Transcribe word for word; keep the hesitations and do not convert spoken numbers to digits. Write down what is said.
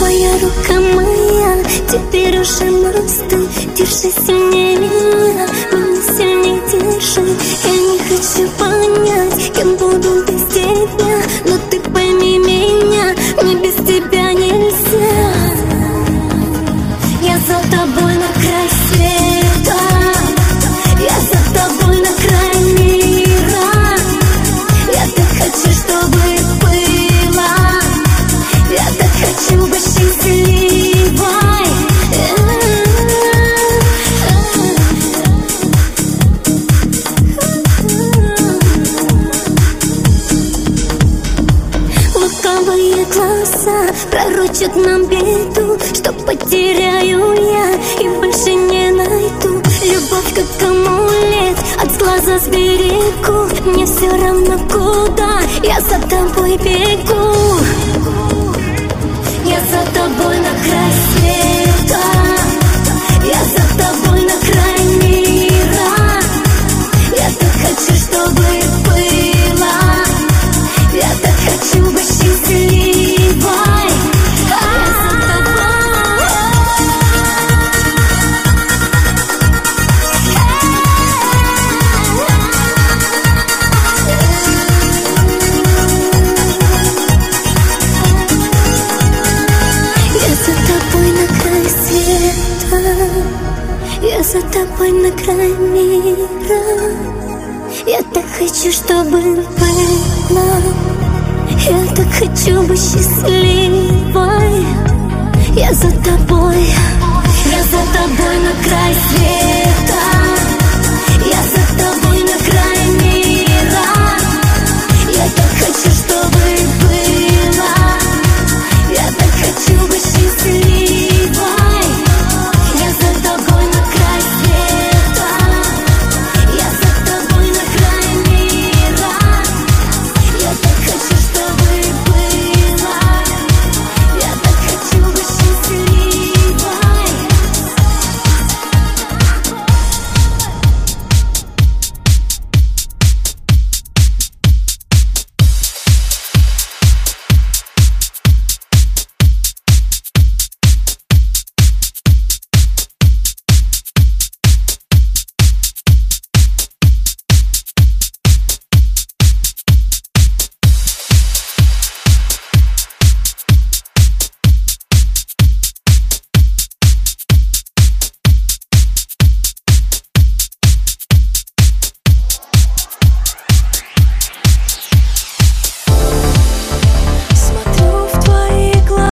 твоя рука моя, теперь уже мосты. Держи сильнее меня, меня сильнее держи. Я не хочу понять, кем буду без тебя, но ты пойми меня, мне без тебя нельзя. Я за тобой на край света, я за тобой на край мира. Я так хочу, чтобы было, я так хочу быть счастливой. Лукавые глаза пророчат нам беду, что потеряю я и больше не найду. Любовь как амулет, от глаза сберегу. Мне все равно куда, я за тобой бегу. Я за тобой на край света, я за тобой на край мира. Я так хочу, чтобы было, я так хочу быть счастливой. Я за тобой на край мира. Я так хочу, чтобы было, я так хочу быть счастливой.